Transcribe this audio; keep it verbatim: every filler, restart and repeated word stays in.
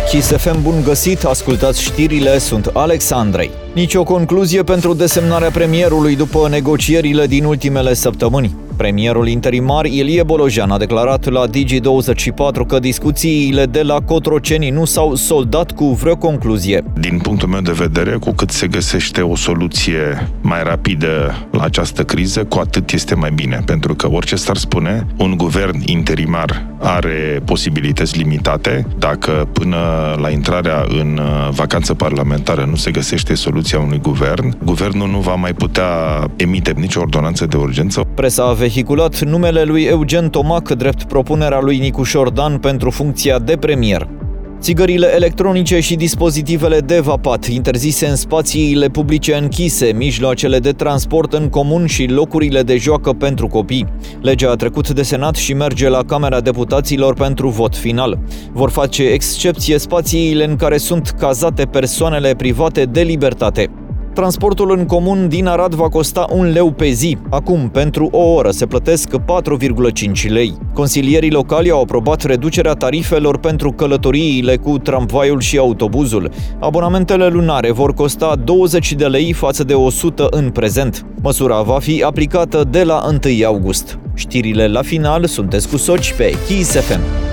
Kiss F M, bun găsit, ascultați știrile, sunt Alex Andrei. Nici o concluzie pentru desemnarea premierului după negocierile din ultimele săptămâni. Premierul interimar Ilie Bolojan a declarat la Digi douăzeci și patru că discuțiile de la Cotroceni nu s-au soldat cu vreo concluzie. Din punctul meu de vedere, cu cât se găsește o soluție mai rapidă la această criză, cu atât este mai bine. Pentru că orice s-ar spune, un guvern interimar are posibilități limitate. Dacă până la intrarea în vacanță parlamentară nu se găsește soluția unui guvern, guvernul nu va mai putea emite nicio ordonanță de urgență. Presa a vehiculat numele lui Eugen Tomac drept propunerea lui Nicușor Dan pentru funcția de premier. Țigările electronice și dispozitivele de vapat interzise în spațiile publice închise, mijloacele de transport în comun și locurile de joacă pentru copii. Legea a trecut de Senat și merge la Camera Deputaților pentru vot final. Vor face excepție spațiile în care sunt cazate persoanele private de libertate. Transportul în comun din Arad va costa un leu pe zi. Acum, pentru o oră, se plătesc patru virgulă cinci lei. Consilierii locali au aprobat reducerea tarifelor pentru călătoriile cu tramvaiul și autobuzul. Abonamentele lunare vor costa douăzeci de lei față de o sută în prezent. Măsura va fi aplicată de la întâi august. Știrile la final, sunteți cu Soci pe Kiss F M.